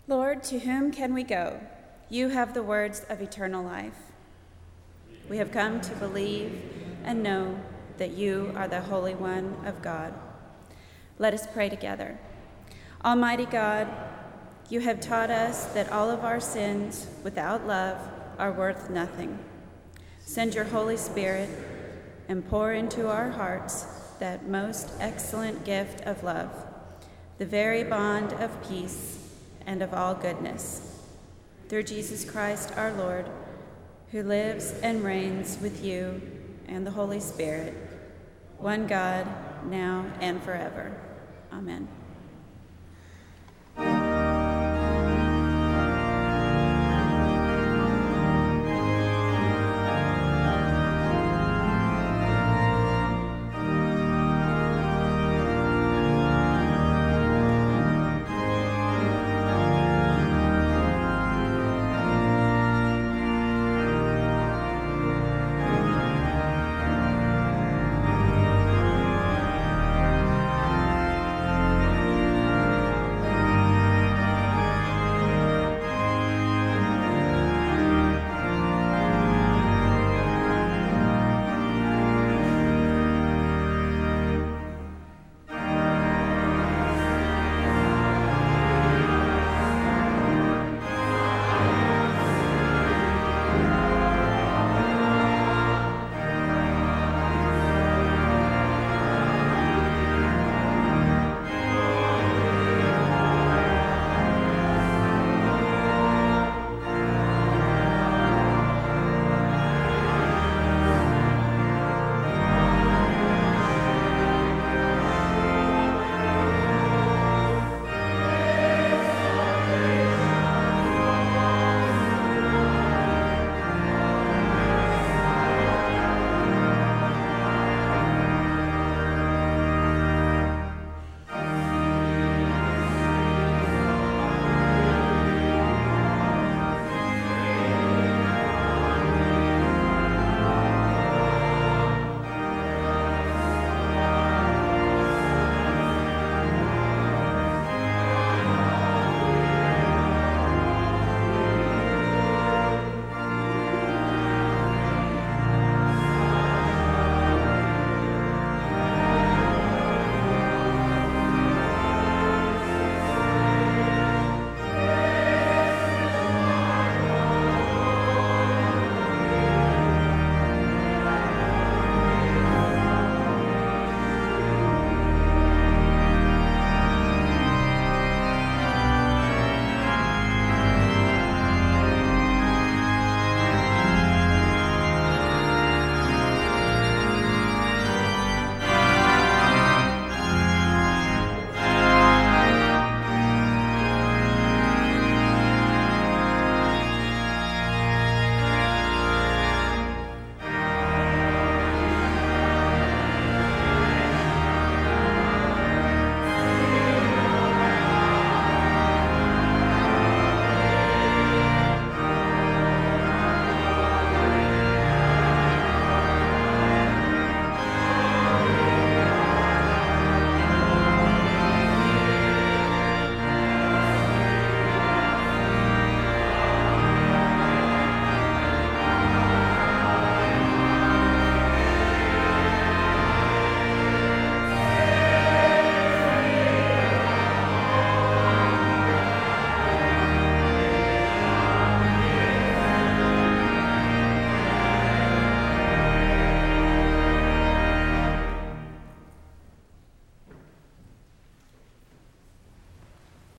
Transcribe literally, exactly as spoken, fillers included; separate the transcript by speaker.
Speaker 1: Lord, to whom can we go? You have the words of eternal life. We have come to believe and know that you are the Holy One of God. Let us pray together. Almighty God, you have taught us that all of our sins without love are worth nothing. Send your Holy Spirit and pour into our hearts that most excellent gift of love, the very bond of peace and of all goodness. Through Jesus Christ our Lord, who lives and reigns with you and the Holy Spirit, one God, now and forever. Amen.